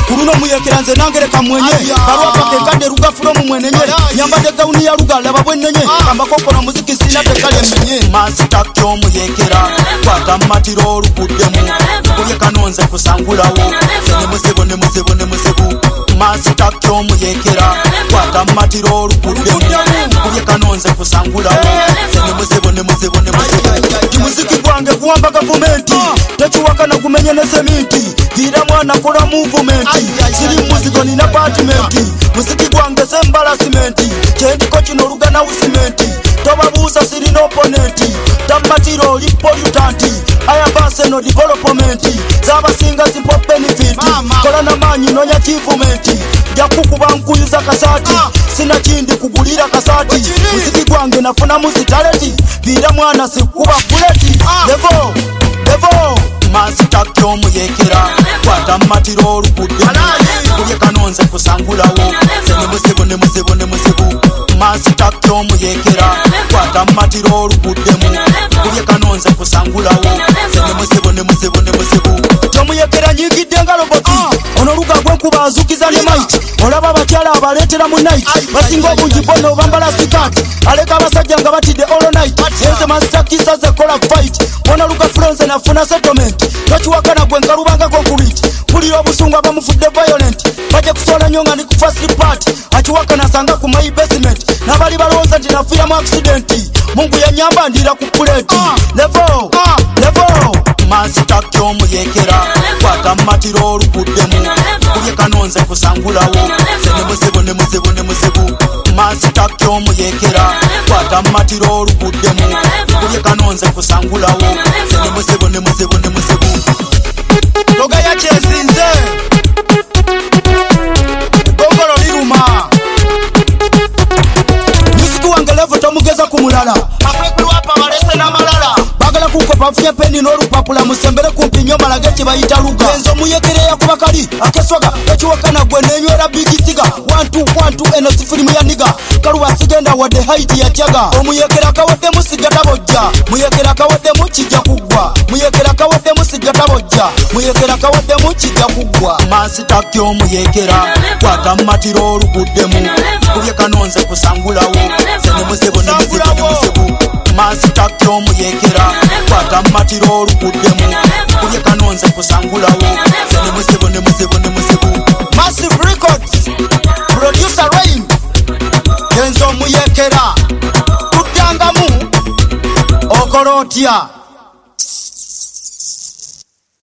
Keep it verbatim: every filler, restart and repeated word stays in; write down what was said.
kuruno muyekera nze nangereka mwenye barua pake kande rugafulo mu mwenenye nyambade gauni ya ruga laba bwenenye ambako na muziki sina tekale mwenye masita kyo muyekera kwata matiro olukuddemu kubye kanonze kusangulawo sene musebo ne musebo ne musebo masita kyo muyekera kwata matiro olukuddemu kubye kanonze kusangulawo sene musebo ne musebo ne musebo muziki gwange kuwamba gavumenti tekiwakana kumenya ne sementi vira mwana kola movement siri muziko nina apartment muziki gwange sembalasment kyendiko kino lugana usimenti tobabuusa siri no opponent tamatiro li pollutant ayabase no development zabasinga simple benefit kola na manyi nonya achievement jakukuba nkuyuza kasati sina kindi kugulira kasati muziki gwange nafuna muzitaleti vira mwana sikuba buleti levo levo masita kyo muyekera kwata matiro olukuddemu kubye kanonze kusangulawo sene musebo ne musebo ne musebo masita kyo muyekera kwata matiro olukuddemu kubye kanonze kusangulawo sene musebo ne musebo ne musebo tomuyekera nyigidde nga roboti ono luga gwenkuba azukiza ne might olaba abakyala abaleetera mu night basinga obungi bono bambala sikati aleka abasajja nga batidde all night yenze masita kisa ze kola fight ona luga fronze nafuna settlement tokiwakana gwe nkalubanga konkuriti pulira obusungu abamufudde violent bajja kusola nyonga ni ku first part akiwakana sanga ku my basement nabali balowooza nti nafiira mu accident mungu yanyamba ndira ku puleti levo levo masita kyo muyekera kwata matiro olukuddemu kubye kanonze kusangulawo sene musebo ne musebo ne musebo masita kyo muyekera kwata matiro olukuddemu kubye kanonze kusangulawo sene musebo ne musebo ne musebo loga ya chezinze gongolo liruma musiku wange levo tomugeza kumulala afekulu apa balese na malala bagala kukopa fye peni n'olupapula musembere kumpi nnyo malage kibayita luga enzo muyekere yakuba kali akeswaga ekiwakana gwe nenywera bigisiga wantu wantu eno sifirimu ya niga kaluwa sigenda wadde haiti yatyaga omuyekera kawaddemu sigata bojja muyekera kawaddemu kijja kuggwa muyekera kawaddemu sigata bojja muyekera kawaddemu kijja kuggwa masita kyo muyekera kwata matiro olukuddemu kubye kanonze kusangulawo sene musebo ne musebo ne musebo masita kyo muyekera kwata matiro olukuddemu kubye kanonze kusangulawo sene musebo ne musebo ne musebo Massive Records producer Rain Enzo muyekera kutangamu okolotya